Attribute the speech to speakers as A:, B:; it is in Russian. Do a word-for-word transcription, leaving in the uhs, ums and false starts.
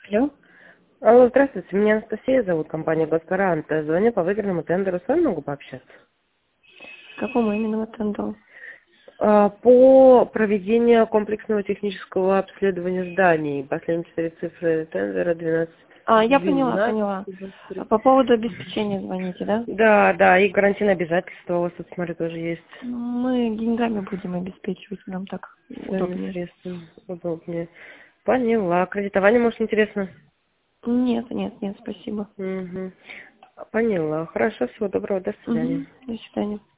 A: Алло?
B: Алло, здравствуйте, меня Анастасия зовут, компания «Госпарант». Звоню по выигранному тендеру, с вами могу пообщаться?
A: К какому именно тендеру?
B: А, По проведению комплексного технического обследования зданий. Последние четыре цифры тендера двенадцать.
A: А, я поняла,
B: двенадцать.
A: поняла. А по поводу обеспечения звоните, да?
B: Да, да, и гарантийные обязательства у вас тут, смотрю, тоже есть.
A: Мы деньгами будем обеспечивать, нам так
B: Сами
A: удобнее.
B: средства удобнее. Поняла. Кредитование, может, интересно?
A: Нет, нет, нет, спасибо.
B: Угу. Поняла. Хорошо, всего доброго, до свидания.
A: Угу. До свидания.